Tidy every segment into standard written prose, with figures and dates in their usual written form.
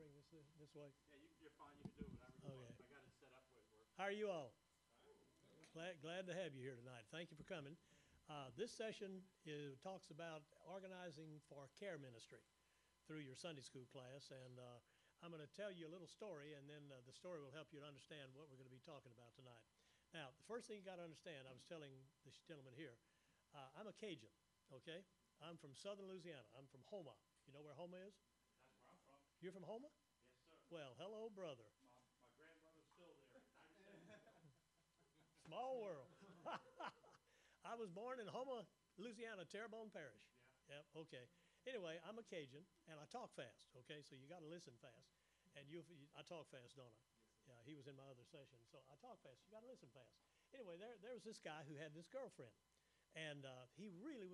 bring this way? Yeah, you're fine. You can do whatever you want. Okay. I got it set up where it works. How are you all? Glad to have you here tonight. Thank you for coming. This session talks about organizing for care ministry through your Sunday school class, and I'm going to tell you a little story, and then the story will help you to understand what we're going to be talking about tonight. Now, the first thing you got to understand, I was telling this gentleman here, I'm a Cajun, okay? I'm from southern Louisiana. I'm from Houma. You know where Houma is? That's where I'm from. You're from Houma? Yes, sir. Well, hello, brother. My grandmother's still there. 97. Small world. I was born in Houma, Louisiana, Terrebonne Parish. Yeah. Yep, okay. Anyway, I'm a Cajun, and I talk fast, okay? So you got to listen fast. And I talk fast, don't I? Yeah, he was in my other session. So I talk fast. You got to listen fast. Anyway, there was this guy who had this girlfriend. And he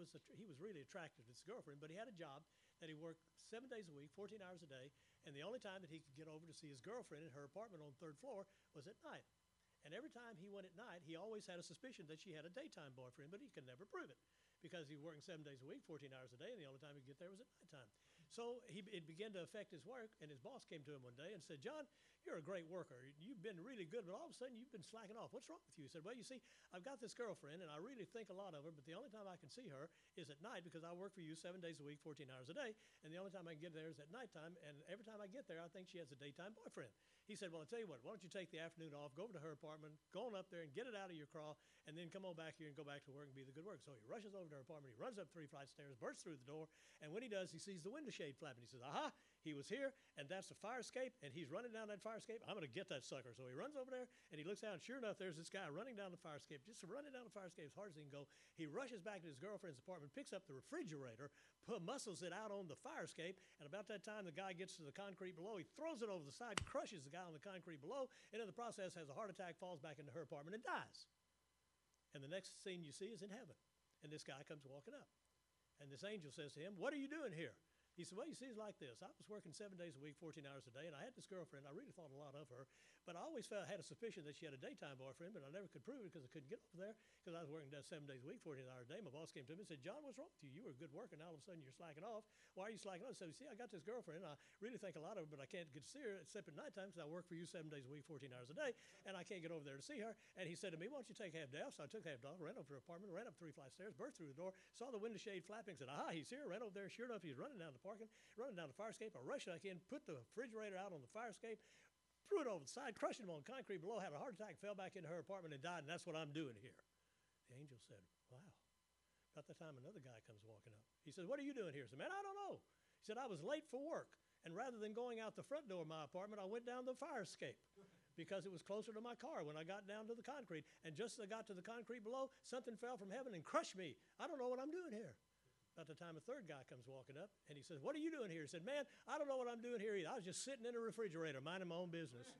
was really attracted to his girlfriend, but he had a job that he worked 7 days a week, 14 hours a day, and the only time that he could get over to see his girlfriend in her apartment on the third floor was at night. And every time he went at night, he always had a suspicion that she had a daytime boyfriend, but he could never prove it because he was working 7 days a week, 14 hours a day, and the only time he could get there was at nighttime. So it began to affect his work, and his boss came to him one day and said, "John, you're a great worker. You've been really good, but all of a sudden you've been slacking off. What's wrong with you?" He said, "Well, you see, I've got this girlfriend, and I really think a lot of her, but the only time I can see her is at night because I work for you 7 days a week, 14 hours a day, and the only time I can get there is at nighttime, and every time I get there, I think she has a daytime boyfriend." He said, "Well, I'll tell you what, why don't you take the afternoon off, go over to her apartment, go on up there and get it out of your craw, and then come on back here and go back to work and be the good work." So he rushes over to her apartment, he runs up 3 flights of stairs, bursts through the door, and when he does, he sees the window shade flapping. He says, "Aha, he was here, and that's the fire escape, and he's running down that fire escape. I'm going to get that sucker." So he runs over there, and he looks out, and sure enough, there's this guy running down the fire escape, just running down the fire escape as hard as he can go. He rushes back to his girlfriend's apartment, picks up the refrigerator, muscles it out on the fire escape, and about that time the guy gets to the concrete below, he throws it over the side, crushes the guy on the concrete below, and in the process has a heart attack, falls back into her apartment, and dies. And the next scene you see is in heaven, and this guy comes walking up. And this angel says to him, "What are you doing here?" He said, "Well, you see, it's like this. I was working 7 days a week, 14 hours a day, and I had this girlfriend. I really thought a lot of her, but I always had a suspicion that she had a daytime boyfriend, but I never could prove it because I couldn't get over there because I was working 7 days a week, 14 hours a day. My boss came to me and said, 'John, what's wrong with you? You were a good worker, and all of a sudden you're slacking off. Why are you slacking off?' I said, 'See, I got this girlfriend, and I really think a lot of her, but I can't get to see her except at nighttime because I work for you 7 days a week, 14 hours a day, and I can't get over there to see her.' And he said to me, 'Why don't you take half day off?' So I took half day off, ran over to her apartment, ran up 3 flights of stairs, burst through the door, saw the window shade flapping, said, 'Aha, he's here.' Ran over there. Sure enough, he's running down the fire escape. I rushed back in, put the refrigerator out on the fire escape, threw it over the side, crushed him on concrete below, had a heart attack, fell back into her apartment and died, and that's what I'm doing here." The angel said, "Wow." About that time, another guy comes walking up. He says, "What are you doing here?" I said, "Man, I don't know." He said, "I was late for work, and rather than going out the front door of my apartment, I went down the fire escape because it was closer to my car when I got down to the concrete. And just as I got to the concrete below, something fell from heaven and crushed me. I don't know what I'm doing here." About the time a third guy comes walking up, and he says, "What are you doing here?" He said, "Man, I don't know what I'm doing here either. I was just sitting in a refrigerator, minding my own business."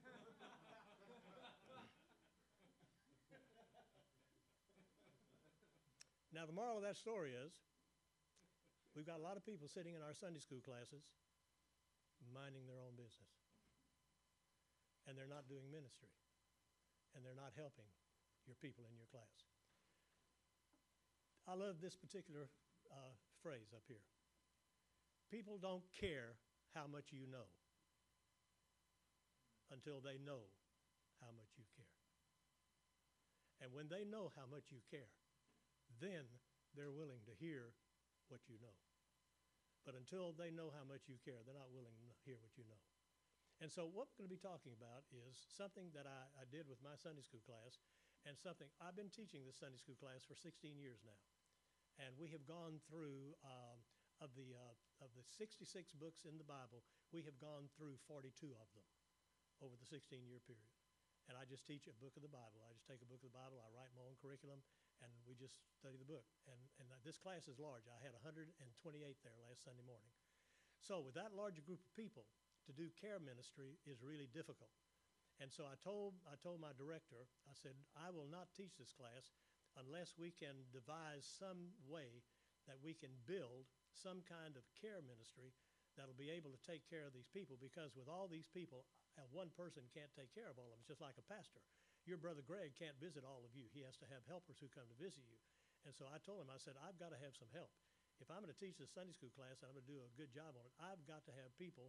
Now, the moral of that story is, we've got a lot of people sitting in our Sunday school classes minding their own business. And they're not doing ministry. And they're not helping your people in your class. I love this particular phrase up here. People don't care how much you know until they know how much you care. And when they know how much you care, then they're willing to hear what you know. But until they know how much you care, they're not willing to hear what you know. And so what we're going to be talking about is something that I did with my Sunday school class, and something I've been teaching this Sunday school class for 16 years now. And we have gone through, of the 66 books in the Bible, we have gone through 42 of them over the 16-year period. And I just teach a book of the Bible. I just take a book of the Bible, I write my own curriculum, and we just study the book. And this class is large. I had 128 there last Sunday morning. So with that large group of people, to do care ministry is really difficult. And so I told my director, I said, "I will not teach this class unless we can devise some way that we can build some kind of care ministry that'll be able to take care of these people, because with all these people, one person can't take care of all of them. It's just like a pastor. Your brother Greg can't visit all of you. He has to have helpers who come to visit you." And so I told him, I said, "I've got to have some help. If I'm going to teach this Sunday school class and I'm going to do a good job on it, I've got to have people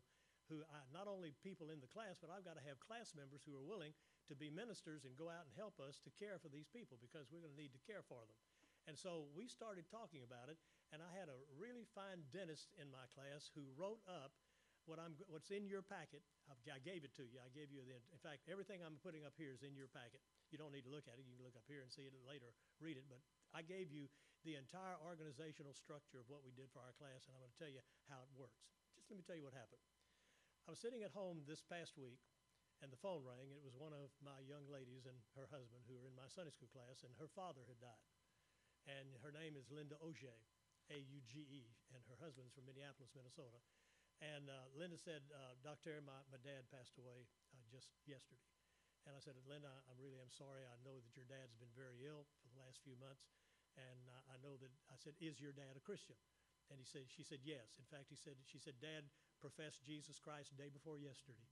not only people in the class, but I've got to have class members who are willing to be ministers and go out and help us to care for these people because we're going to need to care for them. And so we started talking about it, and I had a really fine dentist in my class who wrote up what's in your packet. I gave it to you. I gave you in fact, everything I'm putting up here is in your packet. You don't need to look at it. You can look up here and see it later, read it. But I gave you the entire organizational structure of what we did for our class, and I'm going to tell you how it works. Just let me tell you what happened. I was sitting at home this past week, and the phone rang. It was one of my young ladies and her husband who were in my Sunday school class, and her father had died. And her name is Linda Auge, A-U-G-E, and her husband's from Minneapolis, Minnesota. And Linda said, Dr. Terry, my dad passed away just yesterday. And I said, Linda, I really am sorry. I know that your dad's been very ill for the last few months. And I know that, I said, is your dad a Christian? And she said, yes. In fact, she said, Dad professed Jesus Christ the day before yesterday.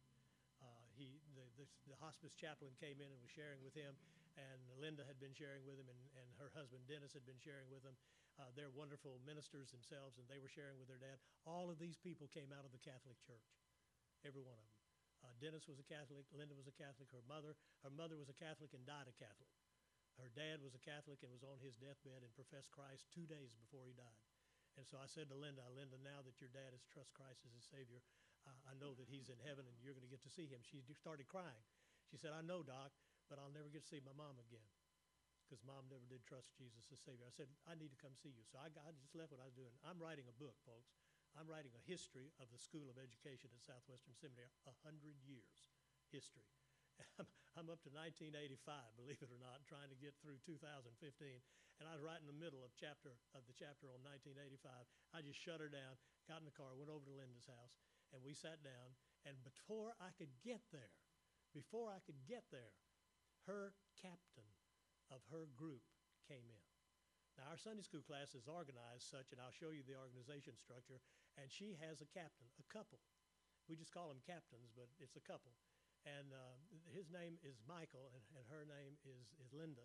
The hospice chaplain came in and was sharing with him, and Linda had been sharing with him, and her husband Dennis had been sharing with him. They're wonderful ministers themselves, and they were sharing with their dad. All of these people came out of the Catholic Church, every one of them. Dennis was a Catholic. Linda was a Catholic. Her mother was a Catholic and died a Catholic. Her dad was a Catholic and was on his deathbed and professed Christ 2 days before he died. And so I said to Linda, now that your dad has trust Christ as his Savior, I know that he's in heaven and you're going to get to see him. She started crying. She said, I know, Doc, but I'll never get to see my mom again because Mom never did trust Jesus as Savior. I said, I need to come see you. So I just left what I was doing. I'm writing a book, folks. I'm writing a history of the School of Education at Southwestern Seminary, 100 years history. I'm up to 1985, believe it or not, trying to get through 2015. And I was right in the middle of the chapter on 1985. I just shut her down, got in the car, went over to Linda's house, and we sat down. And before I could get there, her captain of her group came in. Now, our Sunday school class is organized such, and I'll show you the organization structure, and she has a captain, a couple. We just call them captains, but it's a couple. And his name is Michael, and her name is Linda.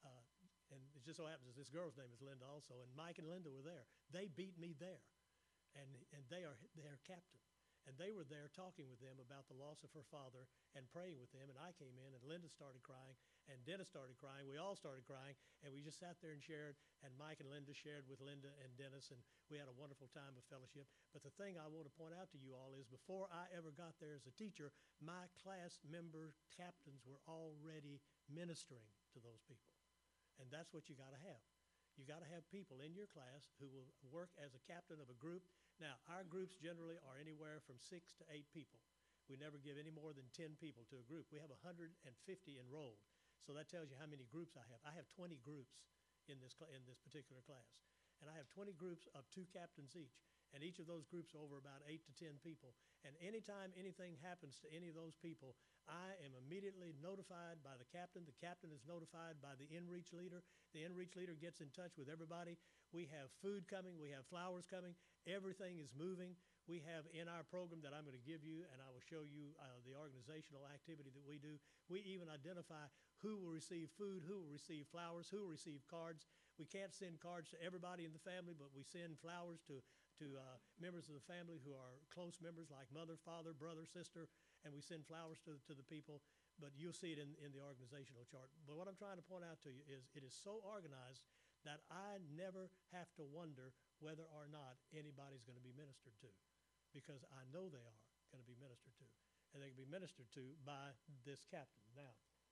And it just so happens that this girl's name is Linda also, and Mike and Linda were there. They beat me there, and they are their captain. And they were there talking with them about the loss of her father and praying with them. And I came in, and Linda started crying, and Dennis started crying. We all started crying, and we just sat there and shared. And Mike and Linda shared with Linda and Dennis, and we had a wonderful time of fellowship. But the thing I want to point out to you all is before I ever got there as a teacher, my class member captains were already ministering to those people. And that's what you got to have. You got to have people in your class who will work as a captain of a group. Now, our groups generally are anywhere from 6 to 8 people. We never give any more than 10 people to a group. We have 150 enrolled. So that tells you how many groups I have. I have 20 groups in this particular class. And I have 20 groups of 2 captains each. And each of those groups are over about 8 to 10 people. And anytime anything happens to any of those people, I am immediately notified by the captain. The captain is notified by the in-reach leader. The in-reach leader gets in touch with everybody. We have food coming. We have flowers coming. Everything is moving. We have in our program that I'm going to give you, and I will show you the organizational activity that we do. We even identify who will receive food, who will receive flowers, who will receive cards. We can't send cards to everybody in the family, but we send flowers to members of the family who are close members like mother, father, brother, sister, and we send flowers to the people. But you'll see it in the organizational chart. But what I'm trying to point out to you is it is so organized that I never have to wonder whether or not anybody's going to be ministered to, because I know they are going to be ministered to, and they can be ministered to by this captain. Now,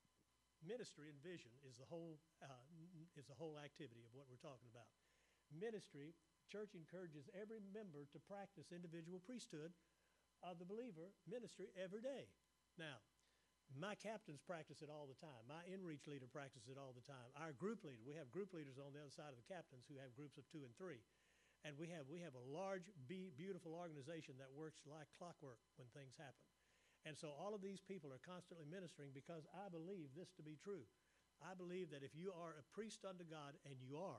ministry and vision is the whole activity of what we're talking about. Ministry, church encourages every member to practice individual priesthood of the believer ministry every day. Now, my captains practice it all the time. My in-reach leader practices it all the time. Our group leader, we have group leaders on the other side of the captains who have groups of 2 and 3. And we have a large, beautiful organization that works like clockwork when things happen. And so all of these people are constantly ministering because I believe this to be true. I believe that if you are a priest unto God, and you are,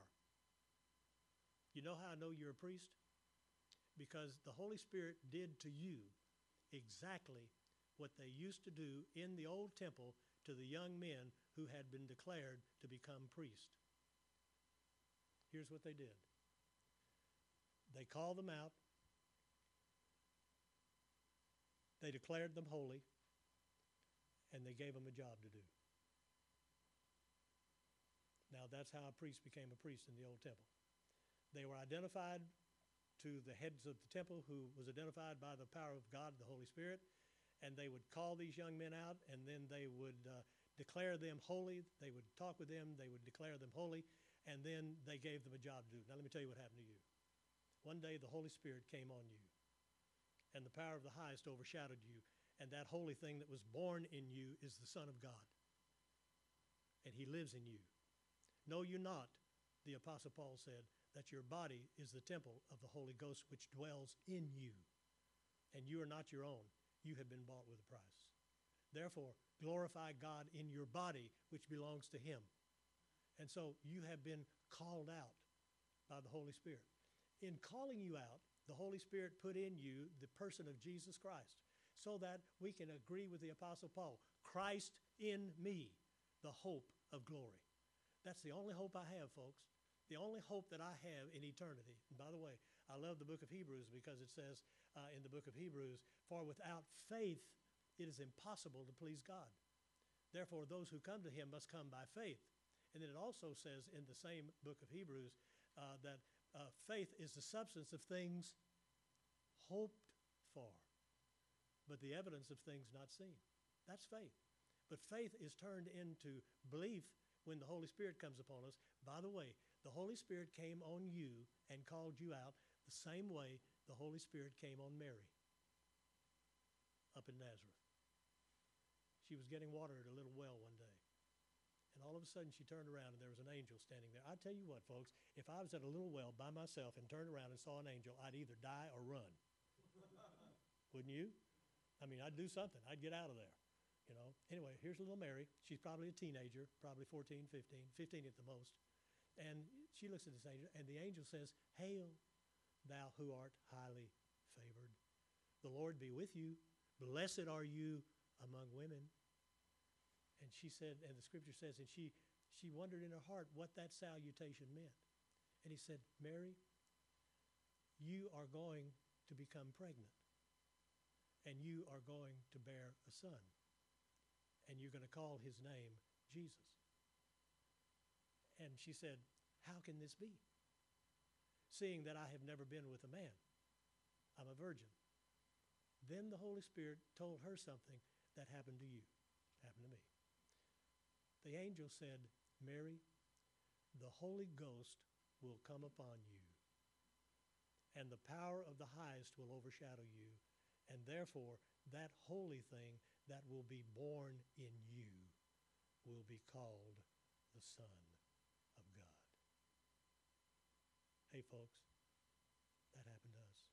you know how I know you're a priest? Because the Holy Spirit did to you exactly what they used to do in the old temple to the young men who had been declared to become priests. Here's what they did. They called them out. they declared them holy, and they gave them a job to do. Now, that's how a priest became a priest in the old temple. They were identified to the heads of the temple, who was identified by the power of God, the Holy Spirit, and they would call these young men out, and then they would declare them holy. They would talk with them. They would declare them holy, and then they gave them a job to do. Now, let me tell you what happened to you. One day, the Holy Spirit came on you, and the power of the highest overshadowed you, and that holy thing that was born in you is the Son of God, and he lives in you. Know you not, the Apostle Paul said, that your body is the temple of the Holy Ghost which dwells in you, and you are not your own. You have been bought with a price. Therefore, glorify God in your body, which belongs to him. And so you have been called out by the Holy Spirit. In calling you out, the Holy Spirit put in you the person of Jesus Christ, so that we can agree with the Apostle Paul, Christ in me, the hope of glory. That's the only hope I have, folks. The only hope that I have in eternity. And by the way, I love the book of Hebrews because it says in the book of Hebrews, for without faith it is impossible to please God. Therefore, those who come to him must come by faith. And then it also says in the same book of Hebrews that faith is the substance of things hoped for, but the evidence of things not seen. That's faith. But faith is turned into belief when the Holy Spirit comes upon us. By the way, the Holy Spirit came on you and called you out the same way the Holy Spirit came on Mary up in Nazareth. She was getting water at a little well one day. And all of a sudden she turned around and there was an angel standing there. I tell you what, folks, if I was at a little well by myself and turned around and saw an angel, I'd either die or run. Wouldn't you? I mean, I'd do something. I'd get out of there. You know. Anyway, here's little Mary. She's probably a teenager, probably 14, 15 at the most. And she looks at this angel, and the angel says, hail, thou who art highly favored. The Lord be with you. Blessed are you among women. And she said, and the scripture says, and she wondered in her heart what that salutation meant. And he said, Mary, you are going to become pregnant, and you are going to bear a son, and you're going to call his name Jesus. And she said, how can this be? Seeing that I have never been with a man. I'm a virgin. Then the Holy Spirit told her something that happened to you, happened to me. The angel said, Mary, the Holy Ghost will come upon you, and the power of the highest will overshadow you, and therefore that holy thing that will be born in you will be called the Son of God. Hey, folks, that happened to us.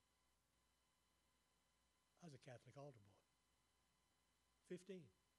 I was a Catholic altar boy, 15,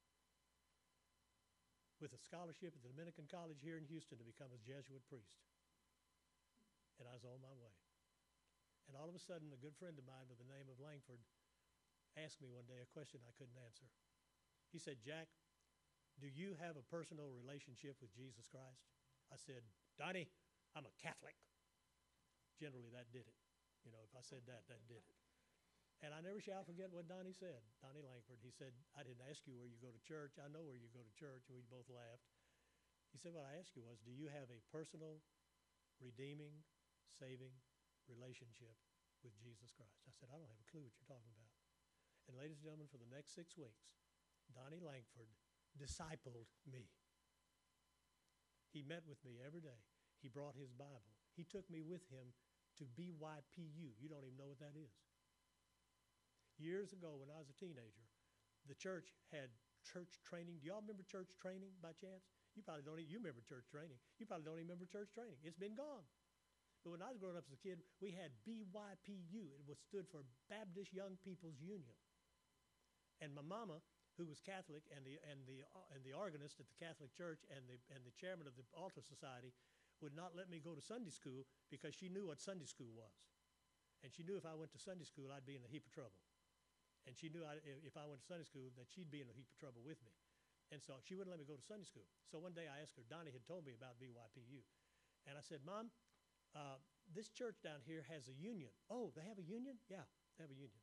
with a scholarship at the Dominican College here in Houston to become a Jesuit priest. And I was on my way. And all of a sudden, a good friend of mine by the name of Langford asked me one day a question I couldn't answer. He said, Jack, do you have a personal relationship with Jesus Christ? I said, Donnie, I'm a Catholic. Generally, that did it. You know, if I said that, that did it. And I never shall forget what Donnie said, Donnie Langford. He said, I didn't ask you where you go to church. I know where you go to church. And we both laughed. He said, what I asked you was, do you have a personal, redeeming, saving relationship with Jesus Christ? I said, I don't have a clue what you're talking about. And ladies and gentlemen, for the next 6 weeks, Donnie Langford discipled me. He met with me every day. He brought his Bible. He took me with him to BYPU. You don't even know what that is. Years ago when I was a teenager, the church had church training. Do y'all remember church training by chance? You probably don't. You remember church training. You probably don't even remember church training. It's been gone. But when I was growing up as a kid, we had BYPU. It stood for Baptist Young People's Union. And my mama, who was Catholic, and the organist at the Catholic Church, and the chairman of the Altar Society, would not let me go to Sunday school because she knew what Sunday school was, and she knew if I went to Sunday school, I'd be in a heap of trouble. And she knew if I went to Sunday school that she'd be in a heap of trouble with me. And so she wouldn't let me go to Sunday school. So one day I asked her, Donnie had told me about BYPU. And I said, Mom, this church down here has a union. Oh, they have a union? Yeah, they have a union.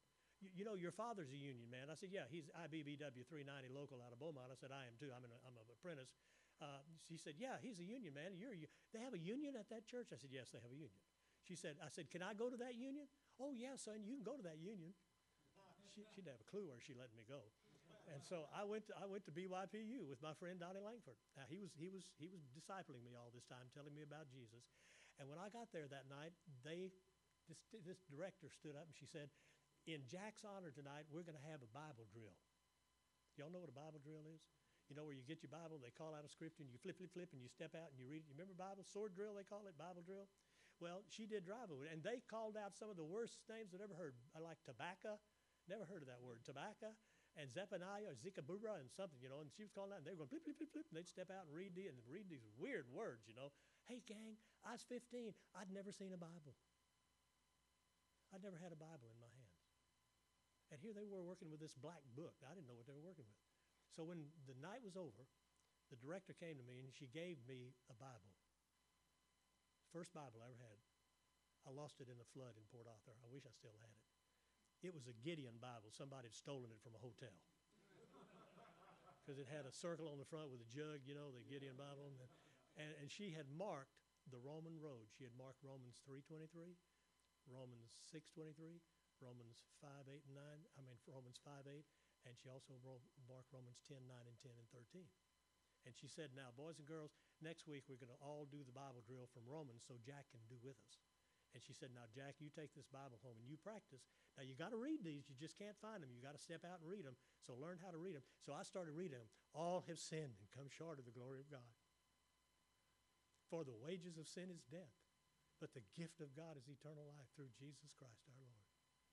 you know, your father's a union man. I said, yeah, he's IBBW 390 local out of Beaumont. I said, I am too. I'm an apprentice. She said, yeah, he's a union man. They have a union at that church? I said, yes, they have a union. I said, can I go to that union? Oh, yeah, son, you can go to that union. She didn't have a clue where she let me go. And so I went to BYPU with my friend Donnie Langford. Now, he was discipling me all this time, telling me about Jesus. And when I got there that night, this director stood up and she said, in Jack's honor tonight, we're going to have a Bible drill. Y'all know what a Bible drill is? You know where you get your Bible, they call out a scripture, and you flip, and you step out and you read it. You remember Bible? Sword drill, they call it, Bible drill. Well, she did drive over it, and they called out some of the worst names I'd ever heard, like tobacco. Never heard of that word, tobacco, and Zephaniah, or Zikabura, and something, you know, and she was calling out, and they were going, flip, and they'd step out and read these weird words, you know. Hey, gang, I was 15. I'd never seen a Bible. I'd never had a Bible in my hands. And here they were working with this black book. I didn't know what they were working with. So when the night was over, the director came to me, and she gave me a Bible. First Bible I ever had. I lost it in a flood in Port Arthur. I wish I still had it. It was a Gideon Bible. Somebody had stolen it from a hotel. Because it had a circle on the front with a jug, you know, the Gideon Bible. And she had marked the Roman road. She had marked Romans 3:23, Romans 6:23, Romans 5:8 and 9. Romans 5:8. And she also marked Romans 10:9 and 10 and 13. And she said, now, boys and girls, next week we're going to all do the Bible drill from Romans so Jack can do with us. And she said, now, Jack, you take this Bible home and you practice. Now, you got to read these. You just can't find them. You got to step out and read them. So learn how to read them. So I started reading them. All have sinned and come short of the glory of God. For the wages of sin is death, but the gift of God is eternal life through Jesus Christ our Lord.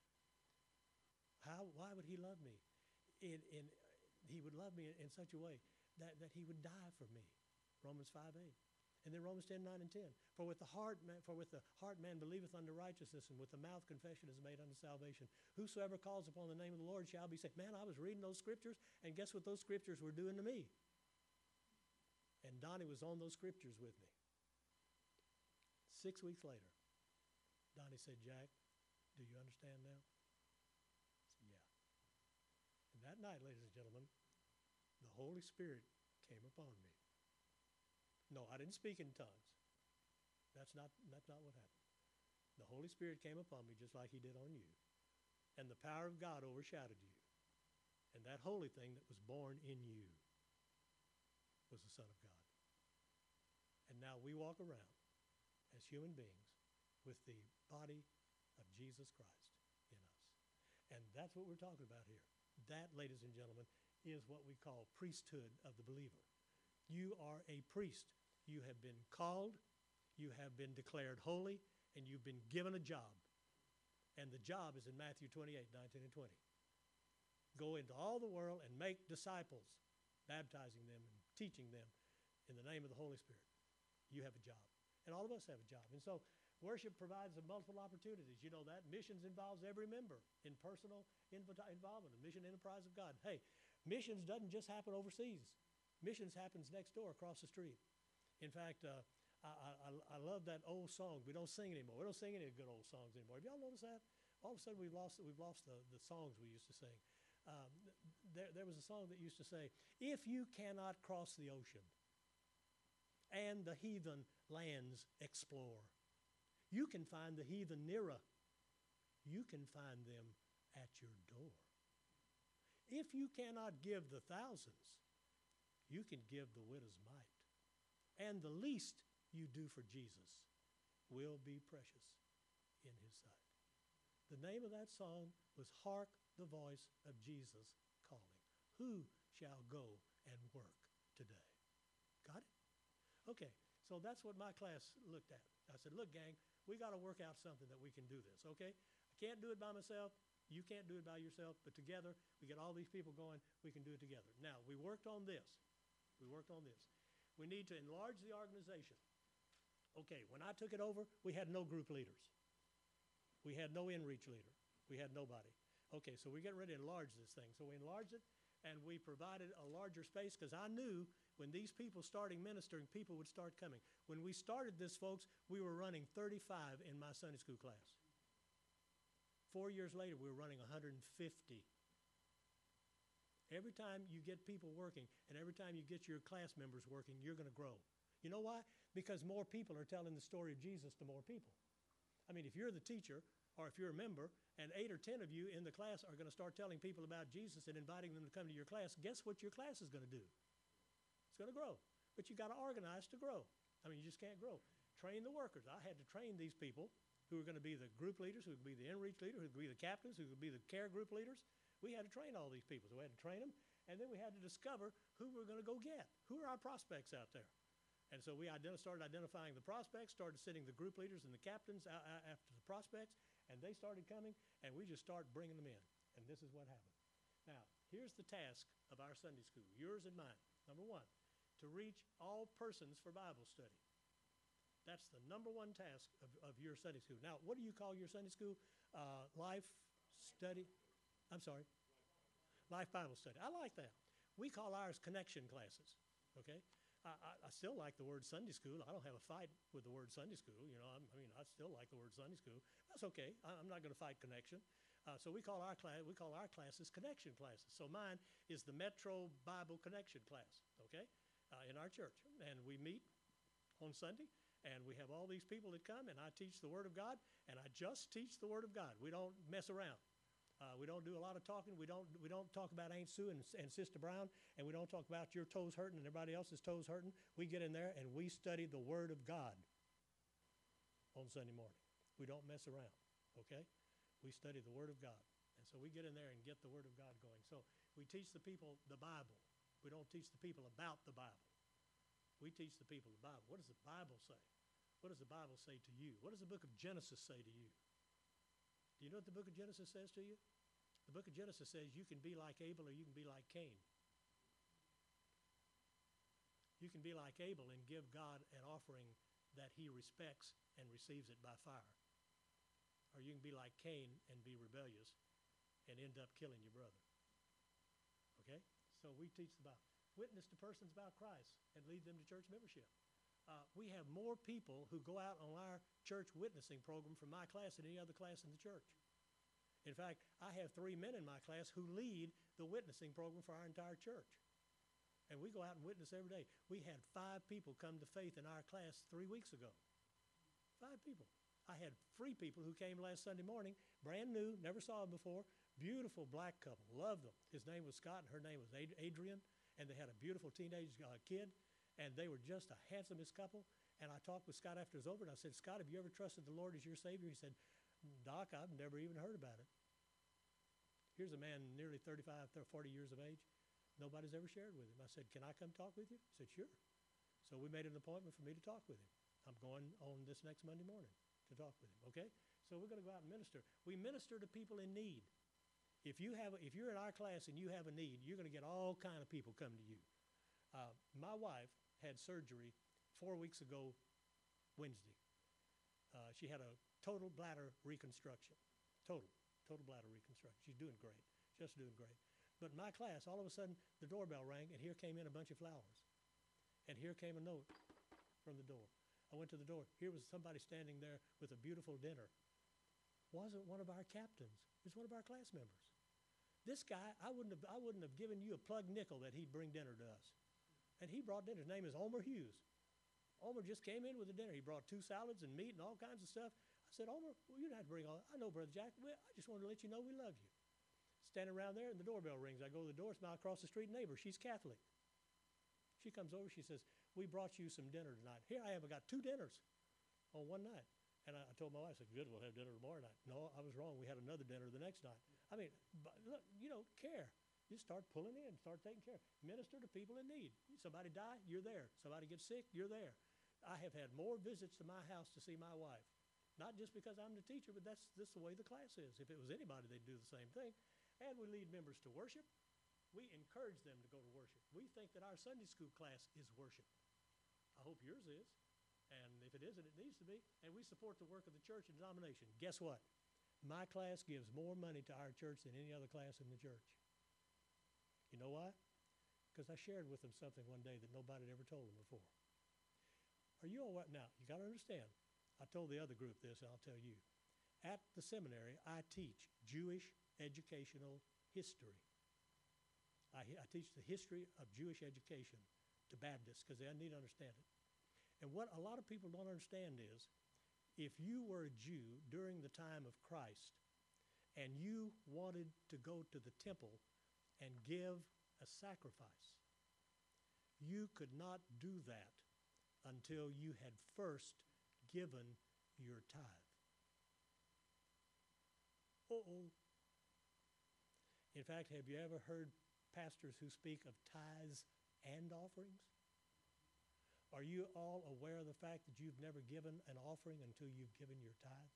Why would he love me? He would love me in such a way that he would die for me. Romans 5:8. And then Romans 10:9 and 10. For with the heart man believeth unto righteousness, and with the mouth confession is made unto salvation. Whosoever calls upon the name of the Lord shall be saved. Man, I was reading those scriptures, and guess what those scriptures were doing to me? And Donnie was on those scriptures with me. 6 weeks later, Donnie said, Jack, do you understand now? I said, yeah. And that night, ladies and gentlemen, the Holy Spirit came upon me. No, I didn't speak in tongues. That's not what happened. The Holy Spirit came upon me just like he did on you. And the power of God overshadowed you. And that holy thing that was born in you was the Son of God. And now we walk around as human beings with the body of Jesus Christ in us. And that's what we're talking about here. That, ladies and gentlemen, is what we call priesthood of the believer. You are a priest. You have been called, you have been declared holy, and you've been given a job. And the job is in Matthew 28:19 and 20. Go into all the world and make disciples, baptizing them and teaching them in the name of the Holy Spirit. You have a job. And all of us have a job. And so worship provides multiple opportunities. You know that. Missions involves every member in personal involvement, the mission enterprise of God. Hey, missions doesn't just happen overseas. Missions happens next door, across the street. In fact, I love that old song. We don't sing anymore. We don't sing any good old songs anymore. Have y'all noticed that? All of a sudden, we've lost the songs we used to sing. There was a song that used to say, if you cannot cross the ocean and the heathen lands explore, you can find the heathen nearer. You can find them at your door. If you cannot give the thousands, you can give the widow's mite. And the least you do for Jesus will be precious in his sight. The name of that song was Hark the Voice of Jesus Calling. Who shall go and work today? Got it? Okay, so that's what my class looked at. I said, look, gang, we got to work out something that we can do this, okay? I can't do it by myself. You can't do it by yourself, but together, we get all these people going, we can do it together. Now, we worked on this. We need to enlarge the organization. Okay, when I took it over, we had no group leaders. We had no in-reach leader. We had nobody. Okay, so we're getting ready to enlarge this thing. So we enlarged it, and we provided a larger space because I knew when these people starting ministering, people would start coming. When we started this, folks, we were running 35 in my Sunday school class. 4 years later, we were running 150. Every time you get people working and every time you get your class members working, you're going to grow. You know why? Because more people are telling the story of Jesus to more people. I mean, if you're the teacher or if you're a member and 8 or 10 of you in the class are going to start telling people about Jesus and inviting them to come to your class, guess what your class is going to do? It's going to grow. But you got to organize to grow. I mean, you just can't grow. Train the workers. I had to train these people who are going to be the group leaders, who would be the in-reach leader, who would be the captains, who would be the care group leaders. We had to train all these people. So we had to train them, and then we had to discover who we're going to go get. Who are our prospects out there? And so we started identifying the prospects, started sending the group leaders and the captains out after the prospects, and they started coming, and we just started bringing them in. And this is what happened. Now, here's the task of our Sunday school, yours and mine. Number one, to reach all persons for Bible study. That's the number one task of your Sunday school. Now, what do you call your Sunday school? Life study? I'm sorry. Life Bible study. I like that. We call ours connection classes, okay? I still like the word Sunday school. I don't have a fight with the word Sunday school. You know, I still like the word Sunday school. That's okay. I'm not going to fight connection. So we call our classes connection classes. So mine is the Metro Bible Connection class, okay, in our church. And we meet on Sunday, and we have all these people that come, and I teach the Word of God, and I just teach the Word of God. We don't mess around. We don't do a lot of talking. We don't talk about Aunt Sue and Sister Brown, and we don't talk about your toes hurting and everybody else's toes hurting. We get in there and we study the Word of God on Sunday morning. We don't mess around, okay? We study the Word of God. And so we get in there and get the Word of God going. So we teach the people the Bible. We don't teach the people about the Bible. We teach the people the Bible. What does the Bible say? What does the Bible say to you? What does the book of Genesis say to you? Do you know what the book of Genesis says to you? The book of Genesis says you can be like Abel or you can be like Cain. You can be like Abel and give God an offering that he respects and receives it by fire. Or you can be like Cain and be rebellious and end up killing your brother. Okay? So we teach the Bible. Witness to persons about Christ and lead them to church membership. We have more people who go out on our church witnessing program from my class than any other class in the church. In fact, I have 3 men in my class who lead the witnessing program for our entire church. And we go out and witness every day. We had 5 people come to faith in our class 3 weeks ago. 5 people. I had 3 people who came last Sunday morning, brand new, never saw them before, beautiful black couple, loved them. His name was Scott and her name was Adrian, and they had a beautiful teenage kid. And they were just the handsomest couple. And I talked with Scott after it was over, and I said, Scott, have you ever trusted the Lord as your Savior? He said, Doc, I've never even heard about it. Here's a man nearly 35, 40 years of age. Nobody's ever shared with him. I said, can I come talk with you? He said, sure. So we made an appointment for me to talk with him. I'm going on this next Monday morning to talk with him, okay? So we're going to go out and minister. We minister to people in need. If you're in our class and you have a need, you're going to get all kind of people come to you. My wife had surgery 4 weeks ago Wednesday. She had a total bladder reconstruction. Total bladder reconstruction. She's doing great, just doing great. But my class, all of a sudden, the doorbell rang, and here came in a bunch of flowers. And here came a note from the door. I went to the door. Here was somebody standing there with a beautiful dinner. Wasn't one of our captains. It was one of our class members. This guy, I wouldn't have given you a plug nickel that he'd bring dinner to us. And he brought dinner. His name is Omer Hughes. Omer just came in with the dinner. He brought 2 salads and meat and all kinds of stuff. I said, Omer, well, you don't have to bring all that. I know, Brother Jack. Well, I just wanted to let you know we love you. Standing around there, and the doorbell rings. I go to the door, smile across the street, neighbor. She's Catholic. She comes over. She says, we brought you some dinner tonight. Here I have. I got 2 dinners on one night. And I told my wife, I said, good, we'll have dinner tomorrow night. No, I was wrong. We had another dinner the next night. I mean, look, care. Just start pulling in, start taking care. Minister to people in need. Somebody die, you're there. Somebody gets sick, you're there. I have had more visits to my house to see my wife. Not just because I'm the teacher, but that's the way the class is. If it was anybody, they'd do the same thing. And we lead members to worship. We encourage them to go to worship. We think that our Sunday school class is worship. I hope yours is. And if it isn't, it needs to be. And we support the work of the church and denomination. Guess what? My class gives more money to our church than any other class in the church. You know why? Because I shared with them something one day that nobody had ever told them before. Are you all right? Now, you got to understand. I told the other group this, and I'll tell you. At the seminary, I teach Jewish educational history. I teach the history of Jewish education to Baptists because they need to understand it. And what a lot of people don't understand is if you were a Jew during the time of Christ and you wanted to go to the temple and give a sacrifice, you could not do that until you had first given your tithe. Uh-oh. In fact, have you ever heard pastors who speak of tithes and offerings? Are you all aware of the fact that you've never given an offering until you've given your tithes?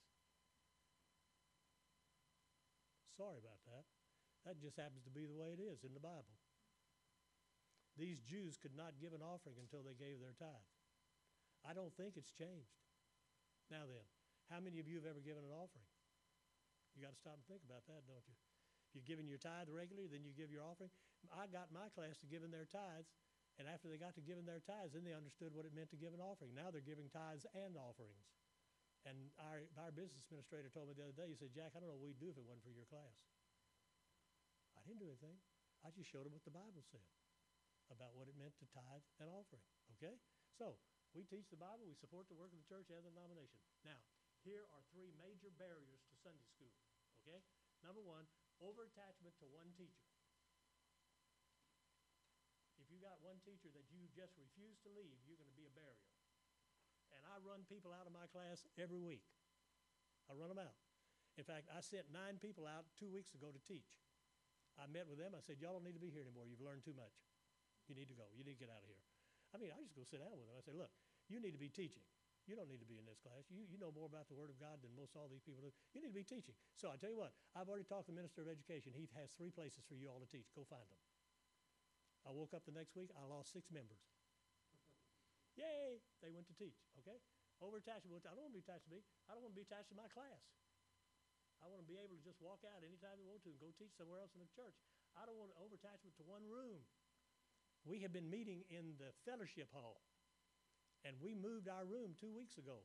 Sorry about that. That just happens to be the way it is in the Bible. These Jews could not give an offering until they gave their tithe. I don't think it's changed. Now then, how many of you have ever given an offering? You got to stop and think about that, don't you? You're giving your tithe regularly, then you give your offering. I got my class to giving their tithes, and after they got to giving their tithes, then they understood what it meant to give an offering. Now they're giving tithes and offerings. And our business administrator told me the other day, he said, Jack, I don't know what we'd do if it wasn't for your class. I didn't do anything. I just showed them what the Bible said about what it meant to tithe and offering, okay? So we teach the Bible. We support the work of the church and the denomination. Now, here are three major barriers to Sunday school, okay? Number one, over-attachment to one teacher. If you got one teacher that you just refuse to leave, you're going to be a barrier. And I run people out of my class every week. I run them out. In fact, I sent 9 people out 2 weeks ago to teach. I met with them. I said, y'all don't need to be here anymore. You've learned too much. You need to go. You need to get out of here. I mean, I just go sit down with them. I say, look, you need to be teaching. You don't need to be in this class. You know more about the Word of God than most all these people do. You need to be teaching. So I tell you what, I've already talked to the Minister of Education. He has 3 places for you all to teach. Go find them. I woke up the next week, I lost 6 members. Yay! They went to teach, okay? Over-attachment. I don't want to be attached to me. I don't want to be attached to my class. I want to be able to just walk out anytime they want to and go teach somewhere else in the church. I don't want over-attachment to one room. We have been meeting in the fellowship hall, and we moved our room 2 weeks ago.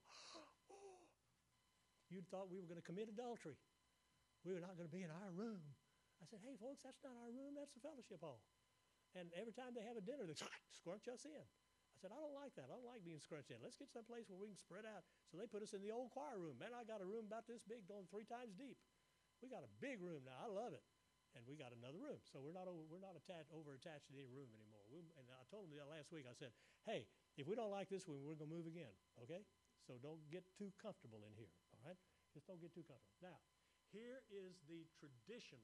You'd thought we were going to commit adultery. We were not going to be in our room. I said, hey, folks, that's not our room. That's the fellowship hall. And every time they have a dinner, they scrunch us in. I said, I don't like that. I don't like being scrunched in. Let's get someplace where we can spread out. So they put us in the old choir room. Man, I got a room about this big going 3 times deep. We got a big room now. I love it. And we got another room. So we're not over-attached to any room anymore. And I told them last week, I said, hey, if we don't like this one, we're going to move again, okay? So don't get too comfortable in here, all right? Just don't get too comfortable. Now, here is the traditional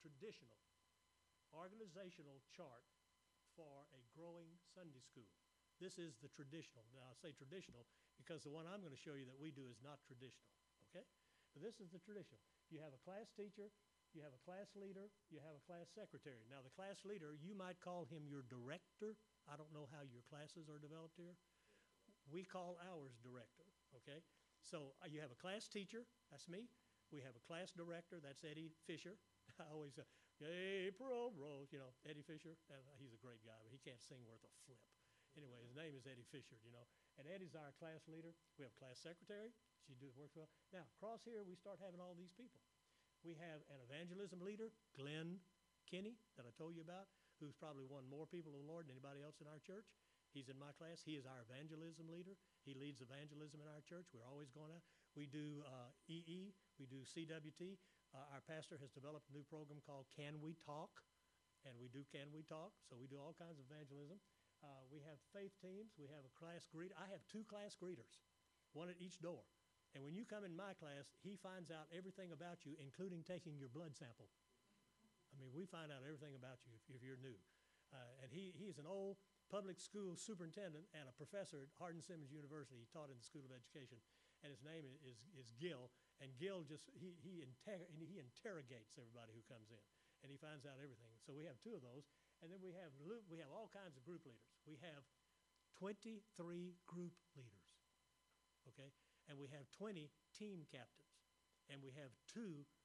organizational chart for a growing Sunday school. This is the traditional. Now, I say traditional because the one I'm going to show you that we do is not traditional, okay? But this is the traditional. You have a class teacher, you have a class leader, you have a class secretary. Now, the class leader, you might call him your director. I don't know how your classes are developed here. We call ours director, okay? So you have a class teacher, that's me. We have a class director, that's Eddie Fisher. I always say, hey, Rose, you know, Eddie Fisher. He's a great guy, but he can't sing worth a flip. Anyway, his name is Eddie Fisher, you know. And Eddie's our class leader. We have a class secretary. She works well. Now, across here, we start having all these people. We have an evangelism leader, Glenn Kinney, that I told you about, who's probably won more people to the Lord than anybody else in our church. He's in my class. He is our evangelism leader. He leads evangelism in our church. We're always going out. We do EE. We do CWT. Our pastor has developed a new program called Can We Talk? And we do Can We Talk? So we do all kinds of evangelism. We have faith teams. We have a class greeter. I have 2 class greeters, one at each door. And when you come in my class, he finds out everything about you, including taking your blood sample. I mean, we find out everything about you if you're new. And he's an old public school superintendent and a professor at Hardin-Simmons University. He taught in the School of Education. And his name is Gil. And Gil he interrogates everybody who comes in. And he finds out everything. So we have 2 of those. And then we have all kinds of group leaders. We have 23 group leaders, okay? And we have 20 team captains. And we have 2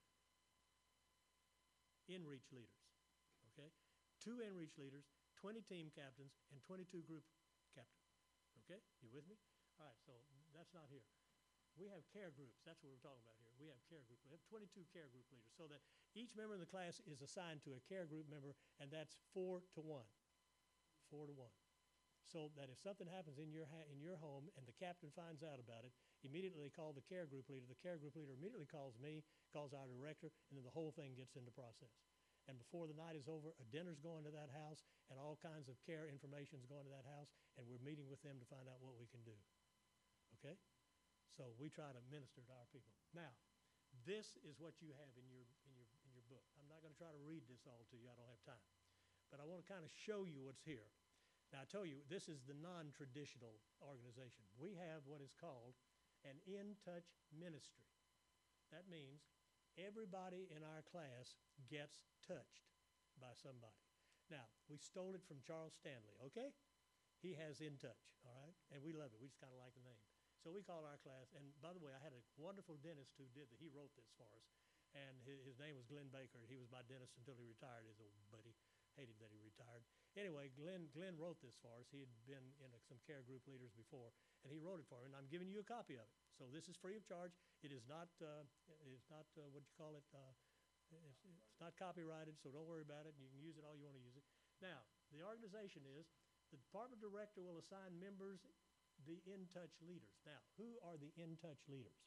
in-reach leaders, okay? 2 in-reach leaders, 20 team captains, and 22 group captains, okay? You with me? All right, so that's not here. we have care groups. That's what we're talking about here. We have care groups. We have 22 care group leaders, so that each member in the class is assigned to a care group member, and that's 4 to 1. 4 to 1. So that if something happens in your home and the captain finds out about it, immediately they call the care group leader. The care group leader immediately calls me, calls our director, and then the whole thing gets into process. And before the night is over, a dinner's going to that house, and all kinds of care information is going to that house, and we're meeting with them to find out what we can do. Okay? So we try to minister to our people. Now, this is what you have in your book. I'm not going to try to read this all to you. I don't have time. But I want to kind of show you what's here. Now, I tell you, this is the non-traditional organization. We have what is called an in-touch ministry. That means everybody in our class gets touched by somebody. Now, we stole it from Charles Stanley, okay? He has In Touch, all right? And we love it. We just kind of like the name. So we called our class, and by the way, I had a wonderful dentist who he wrote this for us, and his name was Glenn Baker. He was my dentist until he retired, his old buddy. Hated that he retired. Anyway, Glenn wrote this for us. He had been in some care group leaders before, and he wrote it for me, and I'm giving you a copy of it. So this is free of charge. It is not what you call it, it's not copyrighted, so don't worry about it. You can use it all you want to use it. Now, the organization is, the department director will assign members the In-Touch leaders. Now, who are the In-Touch leaders?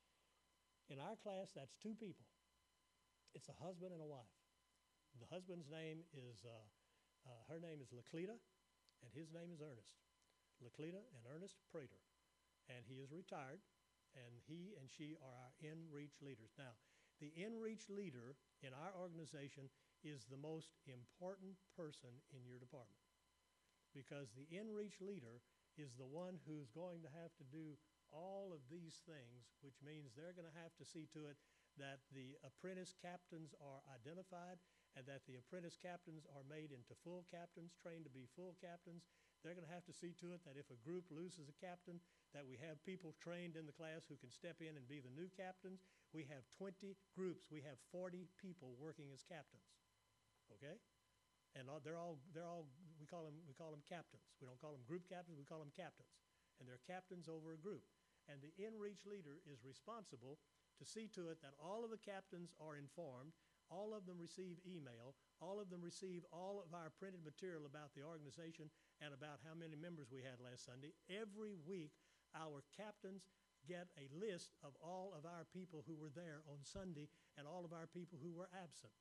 In our class, that's 2 people. It's a husband and a wife. The husband's name is, her name is Laclita, and his name is Ernest. Laclita and Ernest Prater. And he is retired, and he and she are our in-reach leaders. Now, the in-reach leader in our organization is the most important person in your department, because the in-reach leader is the one who's going to have to do all of these things, which means they're going to have to see to it that the apprentice captains are identified, and that the apprentice captains are made into full captains, trained to be full captains. They're going to have to see to it that if a group loses a captain, that we have people trained in the class who can step in and be the new captains. We have 20 groups. We have 40 people working as captains, okay? And they're all we call them captains. We don't call them group captains, we call them captains. And they're captains over a group. And the in-reach leader is responsible to see to it that all of the captains are informed, all of them receive email, all of them receive all of our printed material about the organization and about how many members we had last Sunday. Every week, our captains get a list of all of our people who were there on Sunday and all of our people who were absent.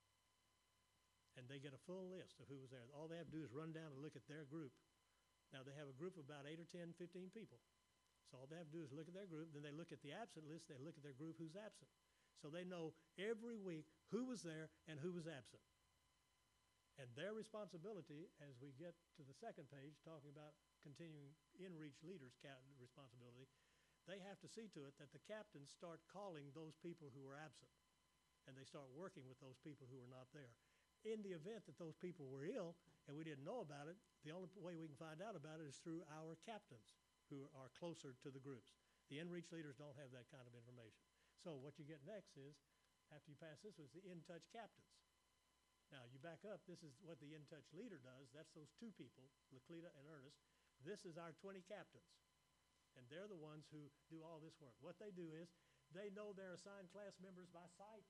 And they get a full list of who was there. All they have to do is run down and look at their group. Now, they have a group of about 8 or 10, 15 people. So all they have to do is look at their group. Then they look at the absent list. They look at their group who's absent. So they know every week who was there and who was absent. And their responsibility, as we get to the second page, talking about continuing in-reach leaders' responsibility, they have to see to it that the captains start calling those people who were absent. And they start working with those people who were not there. In the event that those people were ill and we didn't know about it, the only way we can find out about it is through our captains who are closer to the groups. The in-reach leaders don't have that kind of information. So what you get next is, after you pass this, is the in-touch captains. Now, you back up. This is what the in-touch leader does. That's those 2 people, Laclita and Ernest. This is our 20 captains. And they're the ones who do all this work. What they do is they know their assigned class members by sight.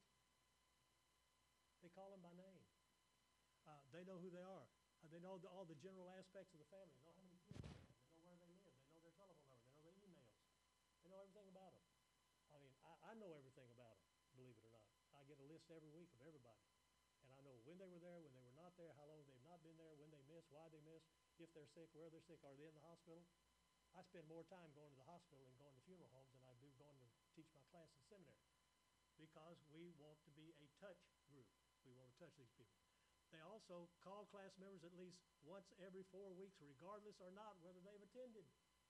They call them by name. They know who they are. They know all the general aspects of the family. They know how many kids they have. They know where they live. They know their telephone number. They know their emails. They know everything about them. I mean, I know everything about them, believe it or not. I get a list every week of everybody. And I know when they were there, when they were not there, how long they've not been there, when they missed, why they missed, if they're sick, where they're sick, are they in the hospital. I spend more time going to the hospital and going to funeral homes than I do going to teach my class in seminary, because we want to be a touch group. We want to touch these people. They also call class members at least once every 4 weeks, regardless or not whether they've attended.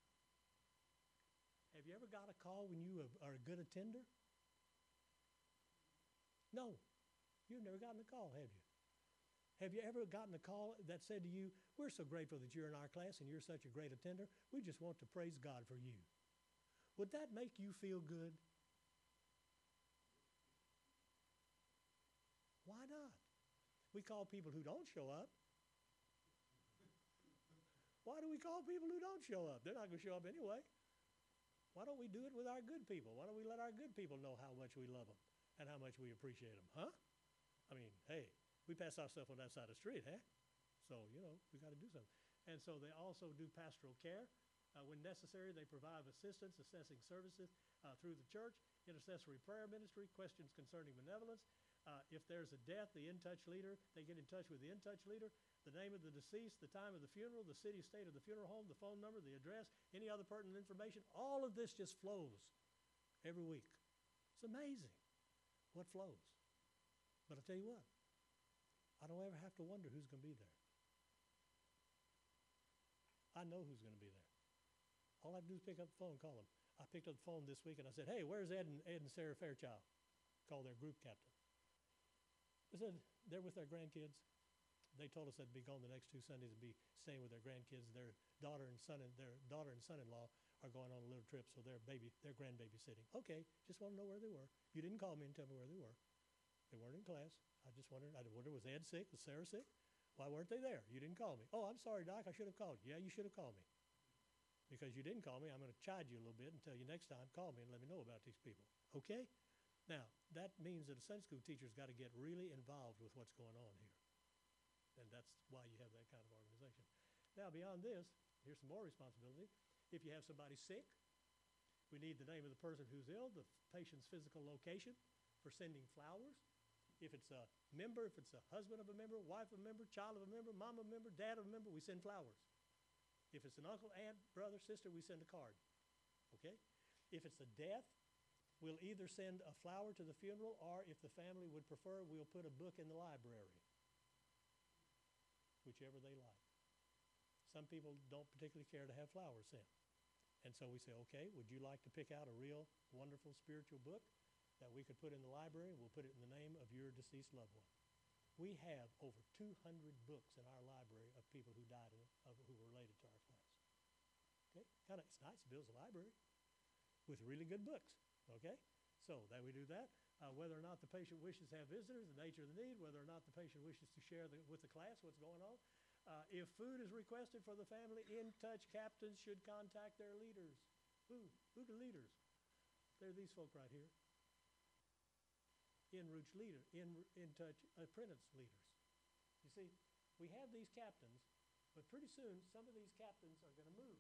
Have you ever got a call when you are a good attender? No. You've never gotten a call, have you? Have you ever gotten a call that said to you, we're so grateful that you're in our class and you're such a great attender. We just want to praise God for you. Would that make you feel good? Why not? We call people who don't show up. Why do we call people who don't show up? They're not going to show up anyway. Why don't we do it with our good people? Why don't we let our good people know how much we love them and how much we appreciate them, huh? I mean, hey, we pass our stuff on that side of the street, huh? So, you know, we got to do something. And so they also do pastoral care. When necessary, they provide assistance, assessing services through the church, intercessory prayer ministry, questions concerning benevolence. If there's a death, the in-touch leader, they get in touch with the in-touch leader, the name of the deceased, the time of the funeral, the city, state of the funeral home, the phone number, the address, any other pertinent information. All of this just flows every week. It's amazing what flows. But I'll tell you what, I don't ever have to wonder who's going to be there. I know who's going to be there. All I have to do is pick up the phone and call them. I picked up the phone this week and I said, hey, where's Ed and Sarah Fairchild? Called their group captain. I said, they're with their grandkids. They told us they'd be gone the next 2 Sundays and be staying with their grandkids. Their daughter and son-in-law are going on a little trip, so they're grandbaby sitting. Okay, just want to know where they were. You didn't call me and tell me where they were. They weren't in class. I wondered, was Ed sick? Was Sarah sick? Why weren't they there? You didn't call me. Oh, I'm sorry, Doc, I should have called you. Yeah, you should have called me. Because you didn't call me, I'm going to chide you a little bit and tell you next time, call me and let me know about these people. Okay? Now, that means that a Sunday school teacher's got to get really involved with what's going on here. And that's why you have that kind of organization. Now, beyond this, here's some more responsibility. If you have somebody sick, we need the name of the person who's ill, the patient's physical location for sending flowers. If it's a member, if it's a husband of a member, wife of a member, child of a member, mom of a member, dad of a member, we send flowers. If it's an uncle, aunt, brother, sister, we send a card. Okay? If it's a death, we'll either send a flower to the funeral, or if the family would prefer, we'll put a book in the library. Whichever they like. Some people don't particularly care to have flowers sent. And so we say, okay, would you like to pick out a real wonderful spiritual book that we could put in the library? We'll put it in the name of your deceased loved one. We have over 200 books in our library of people who died who were related to our class. Okay, it's nice. It builds a library with really good books. Okay, so that we do that. Whether or not the patient wishes to have visitors, the nature of the need, whether or not the patient wishes to share with the class what's going on. If food is requested for the family, in-touch captains should contact their leaders. Who are the leaders? They're these folk right here. In-touch apprentice leaders. You see, we have these captains, but pretty soon some of these captains are going to move.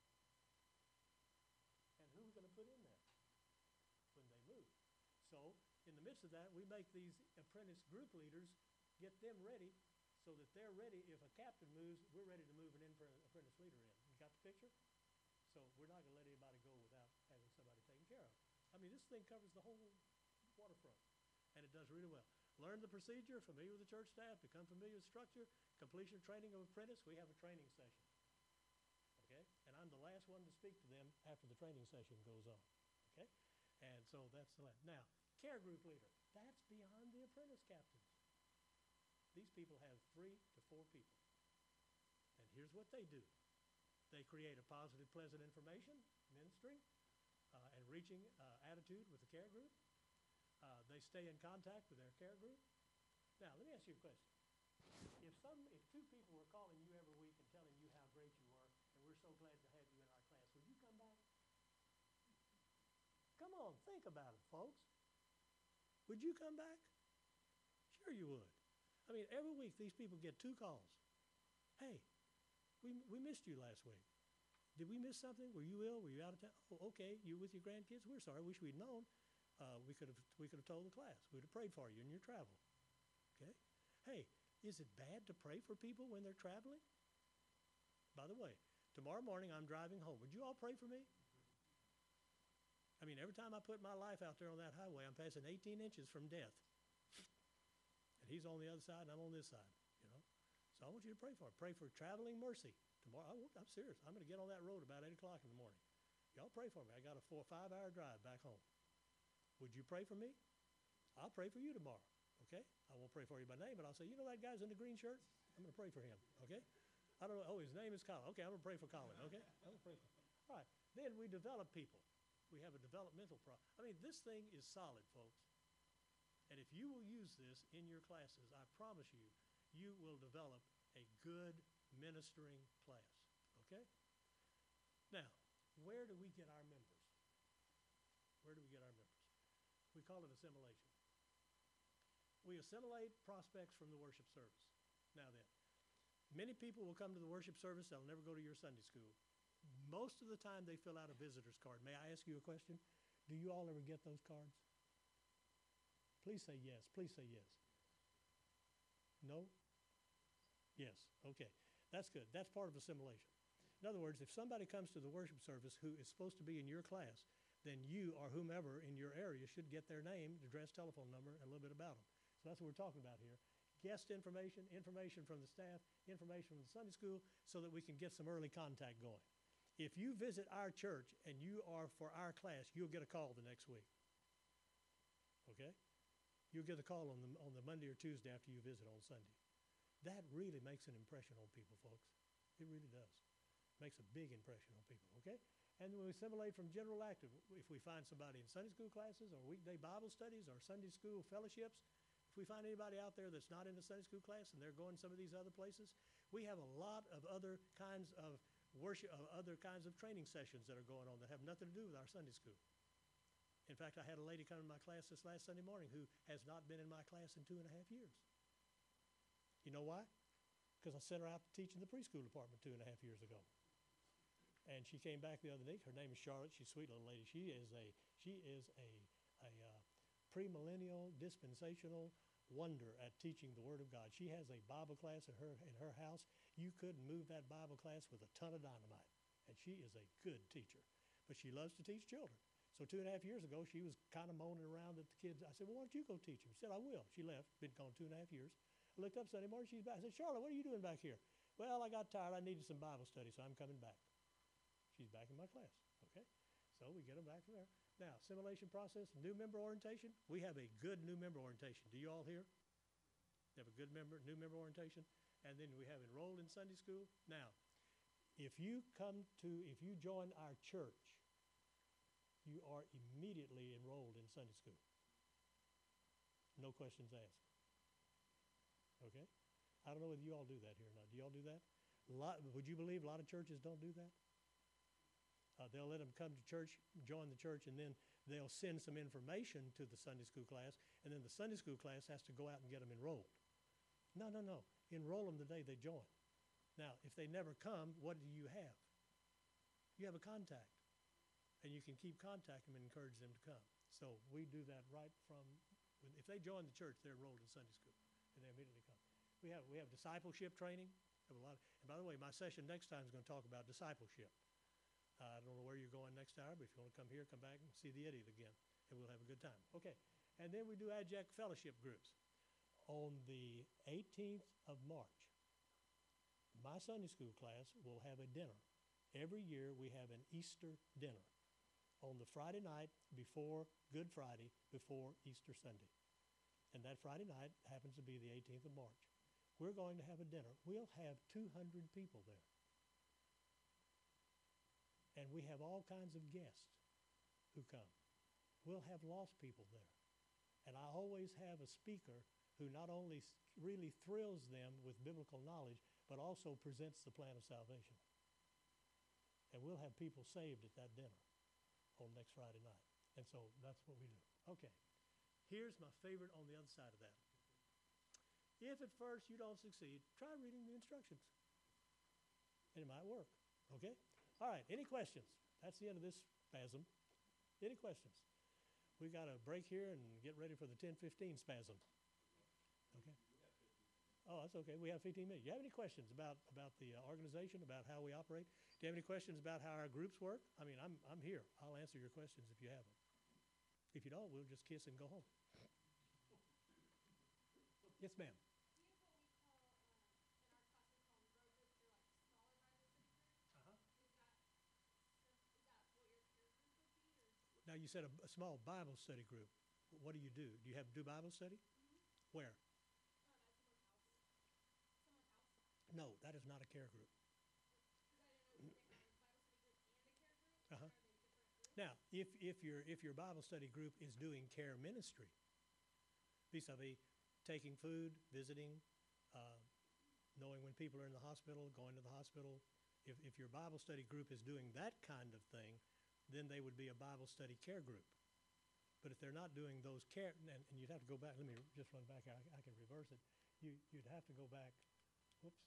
And who are we going to put in there when they move? So, in the midst of that, we make these apprentice group leaders, get them ready so that they're ready. If a captain moves, we're ready to move an apprentice leader in. You got the picture? So we're not going to let anybody go without having somebody taken care of. I mean, this thing covers the whole waterfront, and it does really well. Learn the procedure, familiar with the church staff, become familiar with structure, completion training of apprentice. We have a training session. Okay? And I'm the last one to speak to them after the training session goes on. Okay? And so that's the last. Now, care group leader. That's beyond the apprentice captains. These people have 3 to 4 people. And here's what they do. They create a positive, pleasant information, ministering, and reaching attitude with the care group. They stay in contact with their care group. Now, let me ask you a question. If 2 people were calling you every week and telling you how great you were, and we're so glad to have you in our class, would you come back? Come on, think about it, folks. Would you come back? Sure you would. I mean, every week these people get 2 calls. Hey, we missed you last week. Did we miss something? Were you ill? Were you out of town? Oh, okay, you with your grandkids? We're sorry. Wish we'd known. We could have told the class. We'd have prayed for you in your travel. Okay? Hey, is it bad to pray for people when they're traveling? By the way, tomorrow morning I'm driving home. Would you all pray for me? I mean, every time I put my life out there on that highway, I'm passing 18 inches from death. And he's on the other side and I'm on this side, you know. So I want you to pray for it. Pray for traveling mercy. Tomorrow, I'm serious. I'm going to get on that road about 8 o'clock in the morning. Y'all pray for me. I got a 4 or 5 hour drive back home. Would you pray for me? I'll pray for you tomorrow, okay? I won't pray for you by name, but I'll say, you know that guy's in the green shirt? I'm going to pray for him, okay? I don't know. Oh, his name is Colin. Okay, I'm going to pray for Colin, okay? I'm going to pray for him. All right. Then we develop people. We have a developmental process. I mean, this thing is solid, folks. And if you will use this in your classes, I promise you, you will develop a good ministering class, okay? Now, where do we get our members? We call it assimilation. We assimilate prospects from the worship service. Now then, many people will come to the worship service, they'll never go to your Sunday school. Most of the time they fill out a visitor's card. May I ask you a question? Do you all ever get those cards? Please say yes. Please say yes. No? Yes. Okay. That's good. That's part of assimilation. In other words, if somebody comes to the worship service who is supposed to be in your class, then you or whomever in your area should get their name, address, telephone number, and a little bit about them. So that's what we're talking about here. Guest information, information from the staff, information from the Sunday school, so that we can get some early contact going. If you visit our church and you are for our class, you'll get a call the next week. Okay? You'll get a call on the Monday or Tuesday after you visit on Sunday. That really makes an impression on people, folks. It really does. Makes a big impression on people, okay? And then we assimilate from general active. If we find somebody in Sunday school classes or weekday Bible studies or Sunday school fellowships, if we find anybody out there that's not in the Sunday school class and they're going some of these other places, we have a lot of other kinds of worship, other kinds of training sessions that are going on that have nothing to do with our Sunday school. In fact, I had a lady come to my class this last Sunday morning who has not been in my class in 2.5 years. You know why? Because I sent her out to teach in the preschool department 2.5 years ago. And she came back the other day. Her name is Charlotte. She's a sweet little lady. She is a premillennial dispensational wonder at teaching the Word of God. She has a Bible class in her house. You couldn't move that Bible class with a ton of dynamite. And she is a good teacher. But she loves to teach children. So 2.5 years ago, she was kind of moaning around at the kids. I said, well, why don't you go teach them? She said, I will. She left. Been gone 2.5 years. I looked up Sunday morning. She's back. I said, Charlotte, what are you doing back here? Well, I got tired. I needed some Bible study, so I'm coming back. She's back in my class, okay? So we get them back from there. Now, assimilation process, new member orientation. We have a good new member orientation. Do you all hear? We have a good new member orientation. And then we have enrolled in Sunday school. Now, if you join our church, you are immediately enrolled in Sunday school. No questions asked. Okay? I don't know whether you all do that here or not. Do you all do that? Would you believe a lot of churches don't do that? They'll let them come to church, join the church, and then they'll send some information to the Sunday school class, and then the Sunday school class has to go out and get them enrolled. No. Enroll them the day they join. Now, if they never come, what do you have? You have a contact, and you can keep contacting them and encourage them to come. So we do that right from, if they join the church, they're enrolled in Sunday school, and they immediately come. We have discipleship training. And by the way, my session next time is going to talk about discipleship. I don't know where you're going next hour, but if you want to come here, come back and see the idiot again, and we'll have a good time. Okay, and then we do adjunct fellowship groups. On the 18th of March, my Sunday school class will have a dinner. Every year we have an Easter dinner on the Friday night before Good Friday, before Easter Sunday. And that Friday night happens to be the 18th of March. We're going to have a dinner. We'll have 200 people there. And we have all kinds of guests who come. We'll have lost people there. And I always have a speaker who not only really thrills them with biblical knowledge, but also presents the plan of salvation. And we'll have people saved at that dinner on next Friday night. And so that's what we do. Okay. Here's my favorite on the other side of that. If at first you don't succeed, try reading the instructions. And it might work. Okay? All right, any questions? That's the end of this spasm. Any questions? We've got to break here and get ready for the 10:15 spasm. Okay? Oh, that's okay. We have 15 minutes. Do you have any questions about the organization, about how we operate? Do you have any questions about how our groups work? I mean, I'm here. I'll answer your questions if you have them. If you don't, we'll just kiss and go home. Yes, ma'am. Now, you said a small Bible study group. What do? Do you do Bible study? Mm-hmm. Where? No, that is not a care group. Uh-huh. Now, if your Bible study group is doing care ministry, vis-a-vis taking food, visiting, knowing when people are in the hospital, going to the hospital, if your Bible study group is doing that kind of thing, then they would be a Bible study care group. But if they're not doing those care, and you'd have to go back, let me just run back, I can reverse it. You'd have to go back, whoops.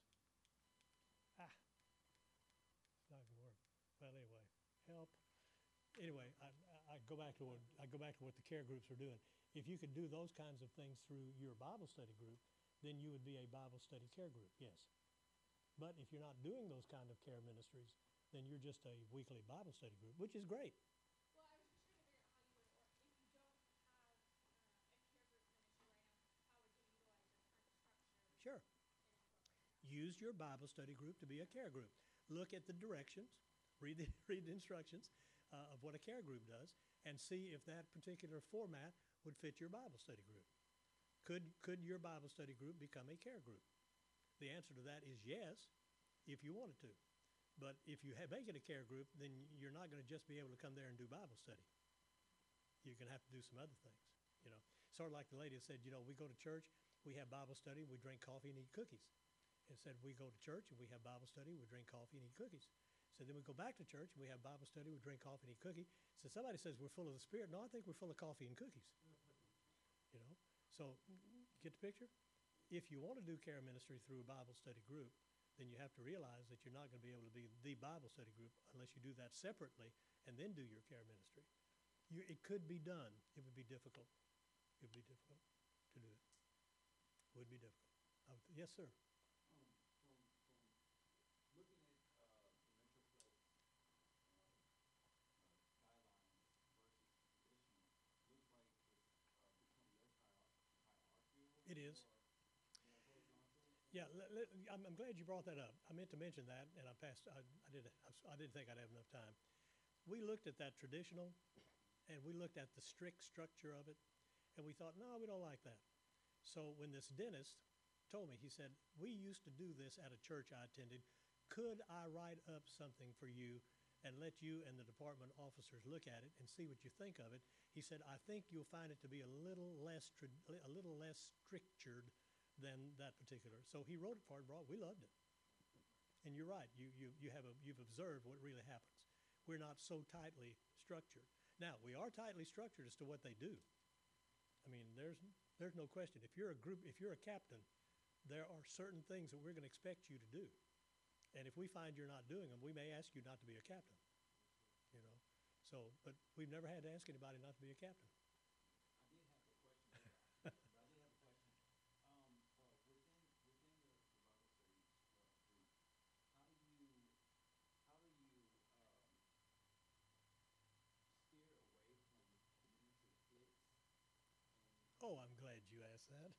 It's not gonna work. Well, anyway, help. Anyway, I go back to what the care groups are doing. If you could do those kinds of things through your Bible study group, then you would be a Bible study care group, yes. But if you're not doing those kind of care ministries, then you're just a weekly Bible study group, which is great. Well, I was just trying to figure out how you would, or if you don't have a care group ministry right now, how would you utilize your current structure Sure. in incorporating that? Use your Bible study group to be a care group. Look at the directions, read the instructions of what a care group does, and see if that particular format would fit your Bible study group. Could your Bible study group become a care group? The answer to that is yes, if you wanted to. But if you make it a care group, then you're not going to just be able to come there and do Bible study. You're going to have to do some other things, you know. Sort of like the lady that said, you know, we go to church, we have Bible study, we drink coffee and eat cookies. And said, we go to church and we have Bible study, we drink coffee and eat cookies. So then we go back to church and we have Bible study, we drink coffee and eat cookies. So somebody says we're full of the Spirit. No, I think we're full of coffee and cookies. You know, so get the picture? If you want to do care ministry through a Bible study group, then you have to realize that you're not going to be able to be the Bible study group unless you do that separately and then do your care ministry. It could be done. It would be difficult. It would be difficult to do it. It would be difficult. Yes, sir. From looking at the Metro Flow guidelines versus traditional, looks like it's becoming less hierarchical. It is. More horizontal. Yeah, I'm glad you brought that up. I meant to mention that, and I didn't think I'd have enough time. We looked at that traditional, and we looked at the strict structure of it, and we thought, no, we don't like that. So when this dentist told me, he said, we used to do this at a church I attended. Could I write up something for you and let you and the department officers look at it and see what you think of it? He said, I think you'll find it to be a little less strictured than that particular. So he wrote it for it, we loved it. And you're right, you've observed what really happens. We're not so tightly structured. Now, we are tightly structured as to what they do. I mean, there's no question. If you're a captain, there are certain things that we're going to expect you to do. And if we find you're not doing them, we may ask you not to be a captain, you know. So, but we've never had to ask anybody not to be a captain. I did have a question. But I did have a question. Within the Bible study group, how do you steer away from community cliques? Oh, I'm glad you asked that.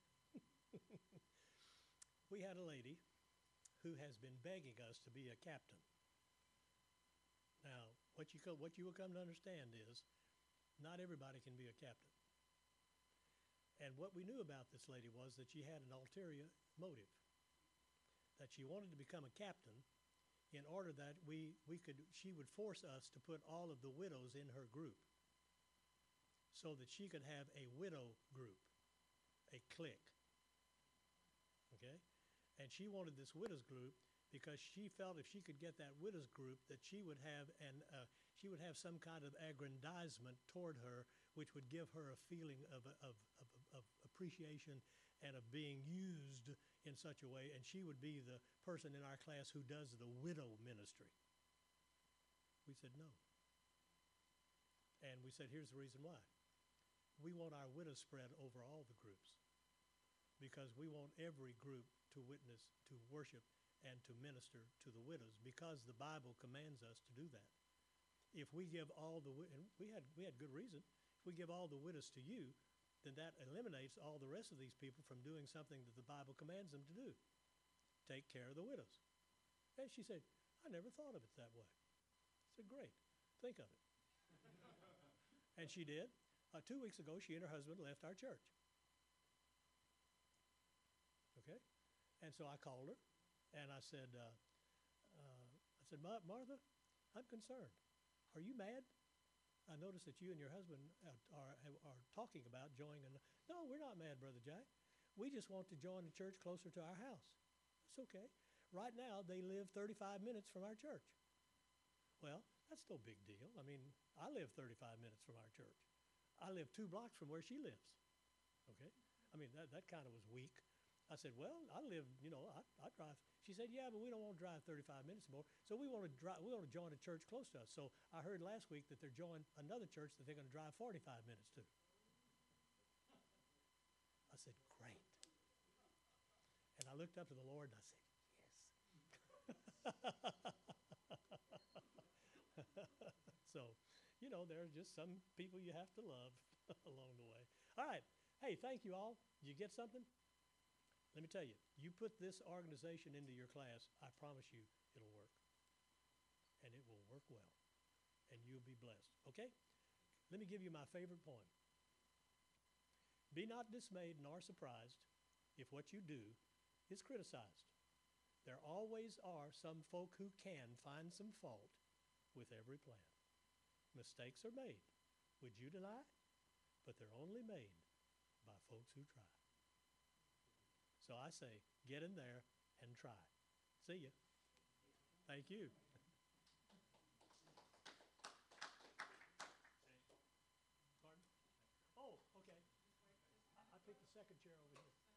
We had a lady who has been begging us to be a captain. Now, what you will come to understand is not everybody can be a captain. And what we knew about this lady was that she had an ulterior motive, that she wanted to become a captain in order that she would force us to put all of the widows in her group so that she could have a widow group, a clique. Okay? And she wanted this widows group because she felt if she could get that widows group that she would have some kind of aggrandizement toward her, which would give her a feeling of appreciation and of being used in such a way, and she would be the person in our class who does the widow ministry. We said no. And we said, here's the reason why. We want our widows spread over all the groups because we want every group to witness, to worship, and to minister to the widows because the Bible commands us to do that. If we give all the, and we had good reason, if we give all the widows to you, then that eliminates all the rest of these people from doing something that the Bible commands them to do. Take care of the widows. And she said, I never thought of it that way. I said, great, think of it. And she did. 2 weeks ago, she and her husband left our church. Okay? And so I called her, and I said, Martha, I'm concerned. Are you mad? I noticed that you and your husband are talking about joining. No, we're not mad, Brother Jack. We just want to join a church closer to our house. That's okay. Right now, they live 35 minutes from our church. Well, that's no big deal. I mean, I live 35 minutes from our church. I live 2 blocks from where she lives. Okay? I mean, that kind of was weak. I said, well, I live, I drive. She said, yeah, but we don't want to drive 35 minutes more. So we want to join a church close to us. So I heard last week that they're joining another church that they're going to drive 45 minutes to. I said, great. And I looked up to the Lord and I said, yes. So, there are just some people you have to love along the way. All right. Hey, thank you all. Did you get something? Let me tell you, you put this organization into your class, I promise you it'll work. And it will work well. And you'll be blessed. Okay? Let me give you my favorite poem. Be not dismayed nor surprised if what you do is criticized. There always are some folk who can find some fault with every plan. Mistakes are made. Would you deny? But they're only made by folks who try. So I say, get in there and try. See ya. Thank you. Pardon? Oh, okay. I picked the second chair over here.